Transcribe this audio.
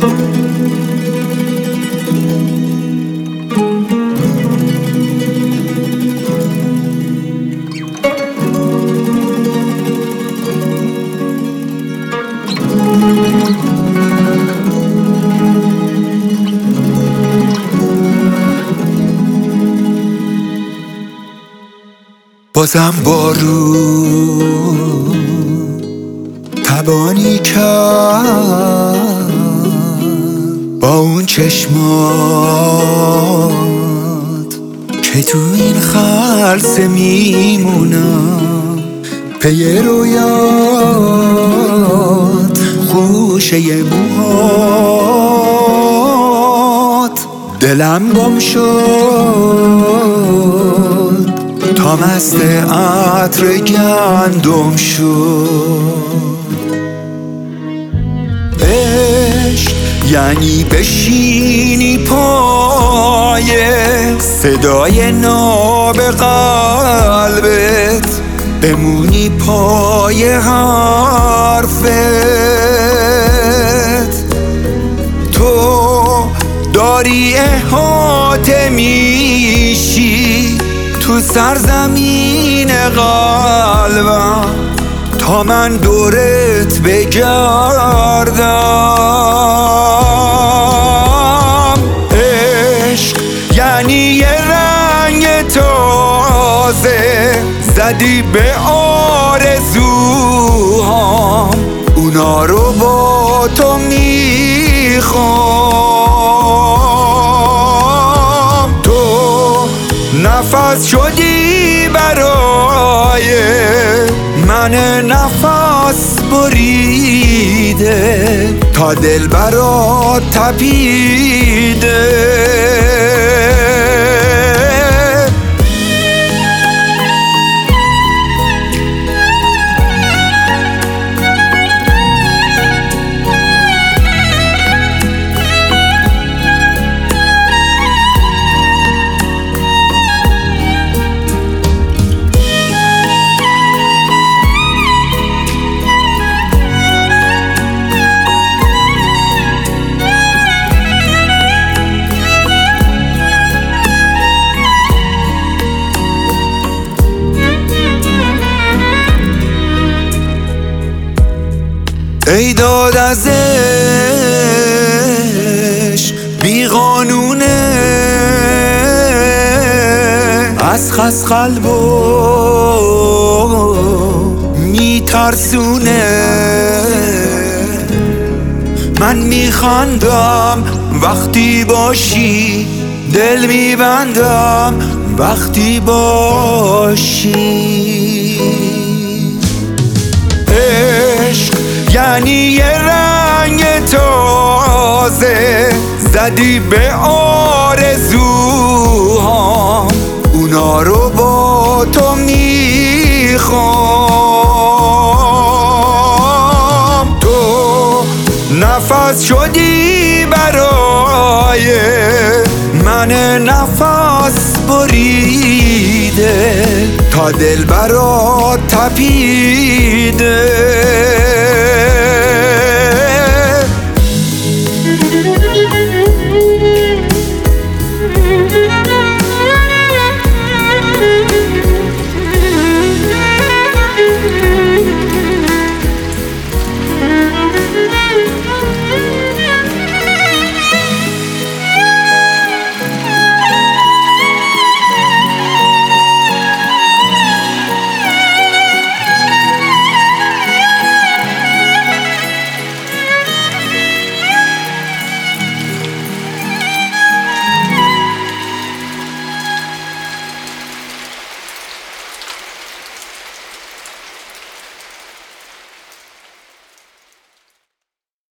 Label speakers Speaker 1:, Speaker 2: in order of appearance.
Speaker 1: بازم بارون تبانی کرد با اون چشمات که تو این خلسه میمونم، پی رویات خوشه موهات. دلم گم شد تا مست عطر گندم شد. عشق یعنی بشینی پای صدای ناب قلبت، بمونی پای حرفت. تو داری احاطه میشی تو سرزمین قلبم تا من دورت بگردم. عشق یعنی یه رنگ تازه زدی به آرزوهام، اونا رو با تو میخوام. تو نفس شدی برای من نفس بریده، تا دل برات تپیده. ای داد از عشق بی قانونه، از خس قلبو میترسونه. من میخندم وقتی باشی، دل میبندم وقتی باشی. عشق یعنی یه رنگ تازه زدی به آرزوهام، اونا رو با تو میخوام. تو نفس شدی برای من نفس بریده، تا دل برات تپیده.